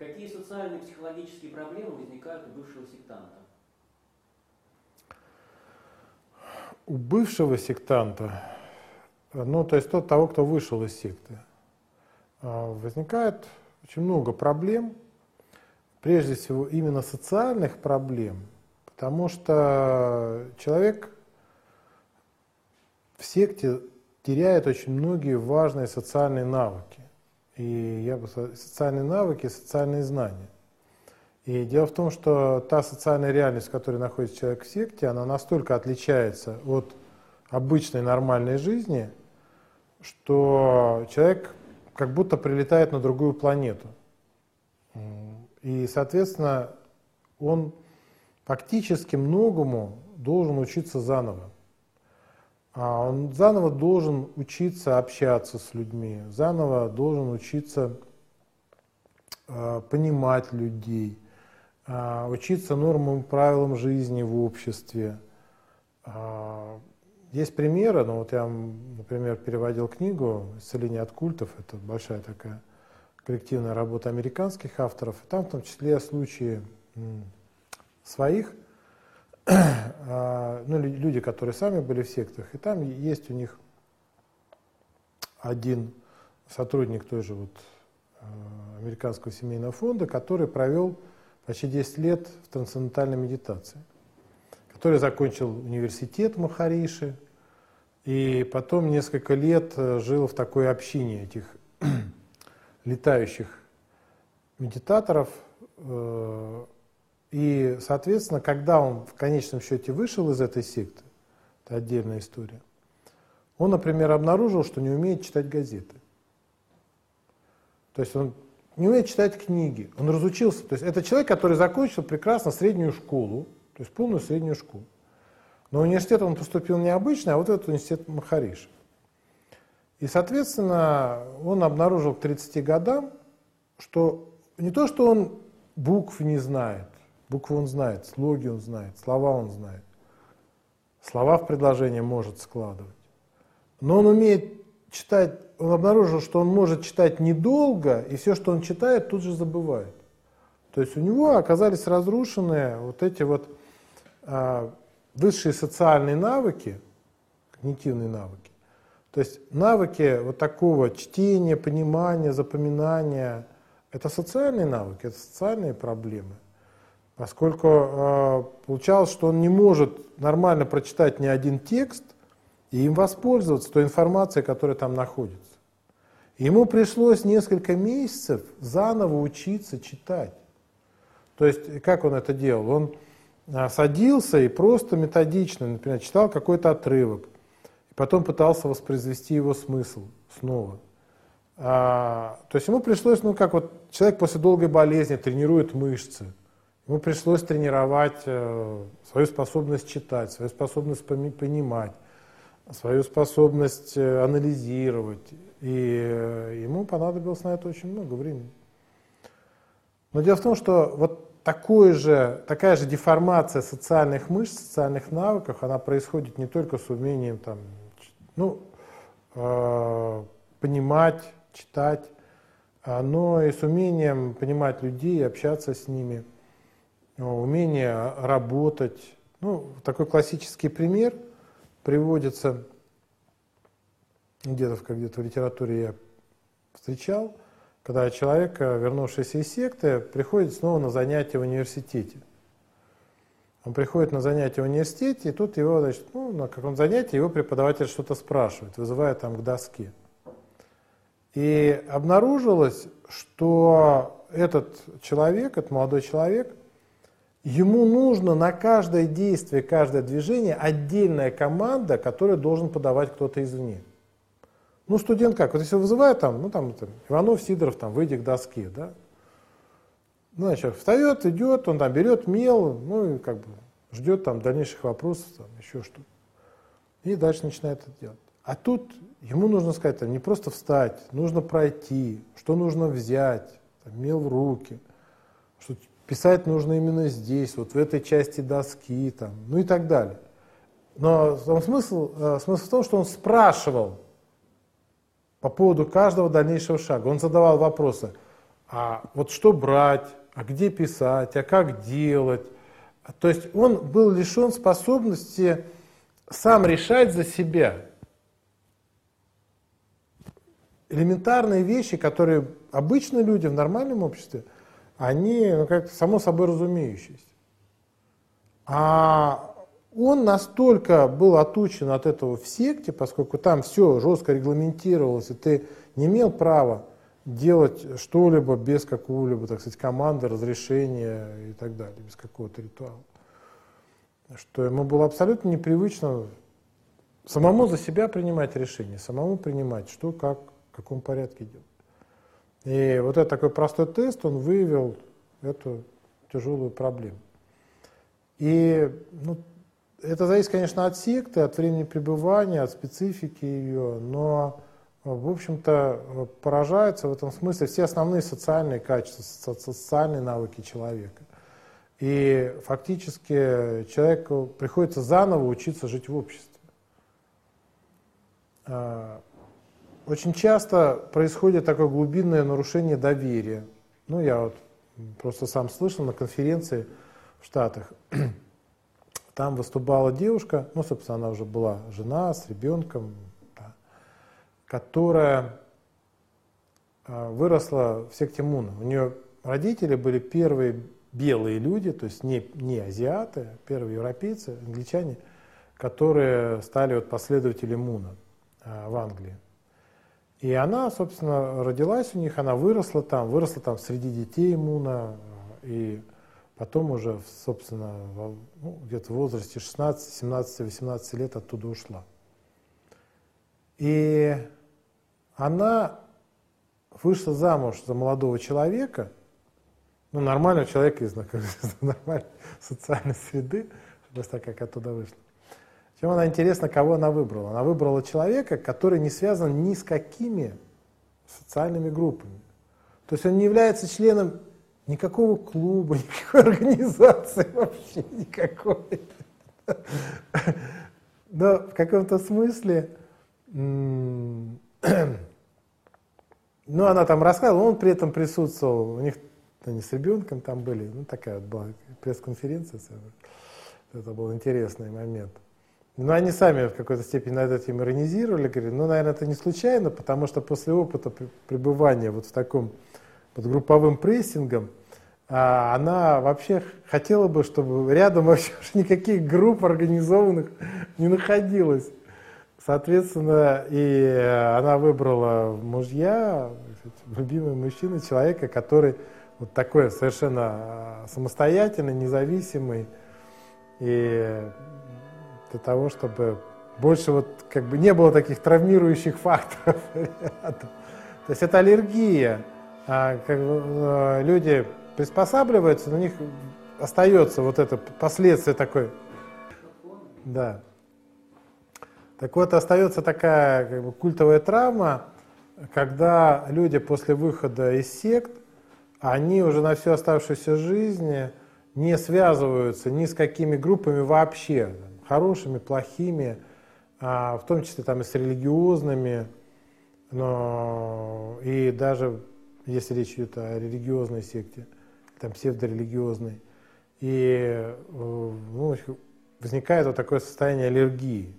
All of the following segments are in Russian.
Какие социальные и психологические проблемы возникают у бывшего сектанта? У бывшего сектанта, ну, то есть того, кто вышел из секты, возникает очень много проблем, прежде всего именно социальных проблем, потому что человек в секте теряет очень многие важные социальные навыки. И я бы сказал, социальные навыки, социальные знания. И дело в том, что та социальная реальность, в которой находится человек в секте, она настолько отличается от обычной нормальной жизни, что человек как будто прилетает на другую планету. И, соответственно, он фактически многому должен учиться заново. Он заново должен учиться общаться с людьми, заново должен учиться понимать людей, учиться нормам и правилам жизни в обществе. Есть примеры, ну вот я, например, переводил книгу «Исцеление от культов», это большая такая коллективная работа американских авторов, и там в том числе случаи своих, ну, люди, которые сами были в сектах, и там есть у них один сотрудник той же вот Американского семейного фонда, который провел почти 10 лет в трансцендентальной медитации, который закончил университет Махариши и потом несколько лет жил в такой общине этих летающих медитаторов. И, соответственно, когда он в конечном счете вышел из этой секты, это отдельная история, он, например, обнаружил, что не умеет читать газеты. То есть он не умеет читать книги, он разучился. То есть это человек, который закончил прекрасно среднюю школу, то есть полную среднюю школу. Но в университет он поступил необычно, а вот в этот университет Махариши. И, соответственно, он обнаружил к 30 годам, что не то, что он букв не знает, буквы он знает, слоги он знает, слова он знает. Слова в предложение может складывать. Но он умеет читать, он обнаружил, что он может читать недолго, и все, что он читает, тут же забывает. То есть у него оказались разрушены вот эти вот высшие социальные навыки, когнитивные навыки. То есть навыки вот такого чтения, понимания, запоминания, это социальные навыки, это социальные проблемы. Поскольку получалось, что он не может нормально прочитать ни один текст и им воспользоваться той информацией, которая там находится. И ему пришлось несколько месяцев заново учиться читать. То есть как он это делал? Он садился и просто методично, например, читал какой-то отрывок, и потом пытался воспроизвести его смысл снова. То есть ему пришлось, ну как вот человек после долгой болезни тренирует мышцы, ему пришлось тренировать свою способность читать, свою способность понимать, свою способность анализировать. И ему понадобилось на это очень много времени. Но дело в том, что вот такая же деформация социальных мышц, социальных навыков, она происходит не только с умением там, понимать, читать, но и с умением понимать людей, общаться с ними, умение работать. Ну, такой классический пример приводится где-то в литературе я встречал, когда человек, вернувшийся из секты, приходит снова на занятия в университете. Он приходит на занятия в университете, и тут его, значит, на каком занятии его преподаватель что-то спрашивает, вызывая там к доске. И обнаружилось, что этот человек, этот молодой человек, ему нужно на каждое действие, каждое движение отдельная команда, которую должен подавать кто-то извне. Ну, студент как? Вот если вызывает там, Иванов, Сидоров, там, выйди к доске, да? Ну, значит, встает, идет, он там берет мел, ну, и как бы ждет там дальнейших вопросов, там, еще что-то. И дальше начинает это делать. А тут ему нужно сказать, там, не просто встать, нужно пройти, что нужно взять, там, мел в руки, что писать нужно именно здесь, вот в этой части доски, там, ну и так далее. Но смысл в том, что он спрашивал по поводу каждого дальнейшего шага. Он задавал вопросы. а вот что брать, а где писать, а как делать. То есть он был лишен способности сам решать за себя. Элементарные вещи, которые обычно люди в нормальном обществе, они как-то само собой разумеющиеся. А он настолько был отучен от этого в секте, поскольку там все жестко регламентировалось, и ты не имел права делать что-либо без какого-либо, так сказать, команды, разрешения и так далее, без какого-то ритуала. Что ему было абсолютно непривычно самому за себя принимать решения, самому принимать, что, как, в каком порядке делать. И вот этот такой простой тест, он выявил эту тяжелую проблему. И это зависит, конечно, от секты, от времени пребывания, от специфики ее, но, в общем-то, поражаются в этом смысле все основные социальные качества, социальные навыки человека. И фактически человеку приходится заново учиться жить в обществе. Очень часто происходит такое глубинное нарушение доверия. Я вот просто сам слышал на конференции в Штатах. Там выступала девушка, собственно, она уже была жена с ребенком, да, которая выросла в секте Муна. У нее родители были первые белые люди, то есть не азиаты, а первые европейцы, англичане, которые стали последователи Муна в Англии. И она, собственно, родилась у них, она выросла там среди детей Муна, и потом уже, собственно, где-то в возрасте 16, 17, 18 лет оттуда ушла. И она вышла замуж за молодого человека, нормального человека из нормальной социальной среды, просто как оттуда вышла. Чем она, интересно, кого она выбрала? Она выбрала человека, который не связан ни с какими социальными группами. То есть он не является членом никакого клуба, никакой организации, вообще никакой. Но в каком-то смысле, она там рассказывала, он при этом присутствовал, у них они с ребенком там были, такая вот была пресс-конференция, это был интересный момент. Но они сами в какой-то степени над этим иронизировали, говорили, наверное, это не случайно, потому что после опыта пребывания в таком под групповым прессингом, она вообще хотела бы, чтобы рядом вообще никаких групп организованных не находилось. Соответственно, и она выбрала мужья, любимый мужчина, человека, который такой совершенно самостоятельный, независимый, и для того, чтобы больше не было таких травмирующих факторов. То есть это аллергия. Люди приспосабливаются, но у них остается это последствие такое. Да. Так вот, остается такая культовая травма, когда люди после выхода из сект, они уже на всю оставшуюся жизнь не связываются ни с какими группами вообще, хорошими, плохими, в том числе и с религиозными, но и даже если речь идет о религиозной секте, псевдорелигиозной, и возникает такое состояние аллергии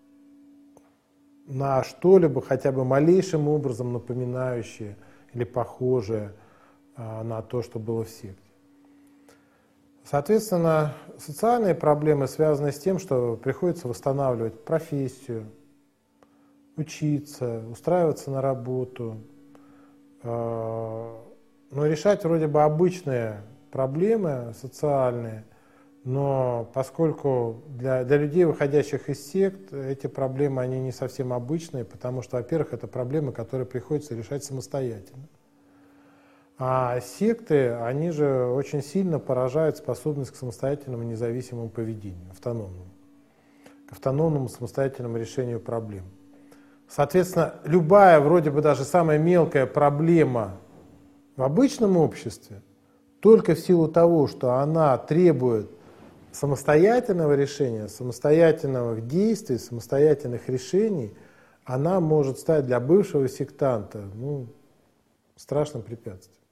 на что-либо хотя бы малейшим образом напоминающее или похожее на то, что было в секте. Соответственно, социальные проблемы связаны с тем, что приходится восстанавливать профессию, учиться, устраиваться на работу, решать вроде бы обычные проблемы социальные, но поскольку для людей, выходящих из сект, эти проблемы они не совсем обычные, потому что, во-первых, это проблемы, которые приходится решать самостоятельно. А секты, они же очень сильно поражают способность к самостоятельному независимому поведению, к автономному самостоятельному решению проблем. Соответственно, любая, вроде бы даже самая мелкая проблема в обычном обществе, только в силу того, что она требует самостоятельного решения, самостоятельных действий, самостоятельных решений, она может стать для бывшего сектанта страшным препятствием.